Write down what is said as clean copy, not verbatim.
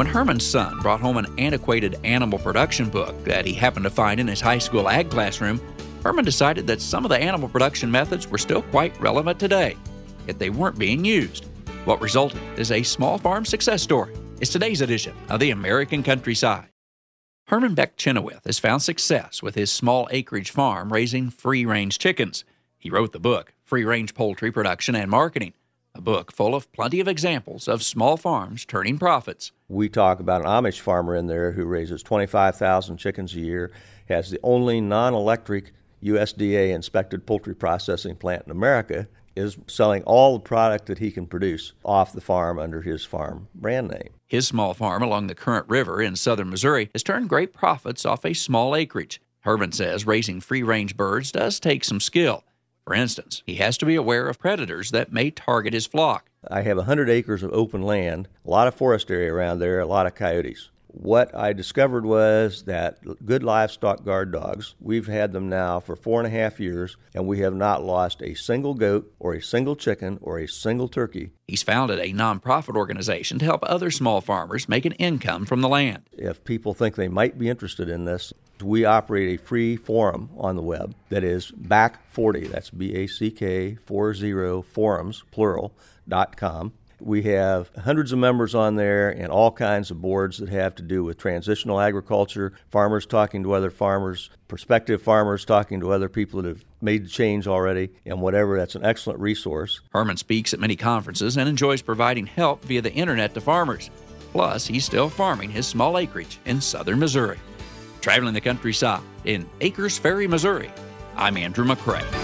When Herman's son brought home an antiquated animal production book that he happened to find in his high school ag classroom, Herman decided that some of the animal production methods were still quite relevant today, yet they weren't being used. What resulted is a small farm success story. It's today's edition of the American Countryside. Herman Beck Chenoweth has found success with his small acreage farm raising free-range chickens. He wrote the book, Free-Range Poultry Production and Marketing, a book full of plenty of examples of small farms turning profits. We talk about an Amish farmer in there who raises 25,000 chickens a year, has the only non-electric USDA-inspected poultry processing plant in America, is selling all the product that he can produce off the farm under his farm brand name. His small farm along the Current River in southern Missouri has turned great profits off a small acreage. Herman says raising free-range birds does take some skill. For instance, he has to be aware of predators that may target his flock. I have 100 acres of open land, a lot of forest area around there, a lot of coyotes. What I discovered was that good livestock guard dogs, we've had them now for 4.5 years, and we have not lost a single goat or a single chicken or a single turkey. He's founded a nonprofit organization to help other small farmers make an income from the land. If people think they might be interested in this, we operate a free forum on the web that is BACK40, that's BACK 40 forums, plural.com. We have hundreds of members on there and all kinds of boards that have to do with transitional agriculture, farmers talking to other farmers, prospective farmers talking to other people that have made the change already, and whatever. That's an excellent resource. Herman speaks at many conferences and enjoys providing help via the internet to farmers. Plus, he's still farming his small acreage in southern Missouri. Traveling the countryside in Acres Ferry, Missouri, I'm Andrew McCrae.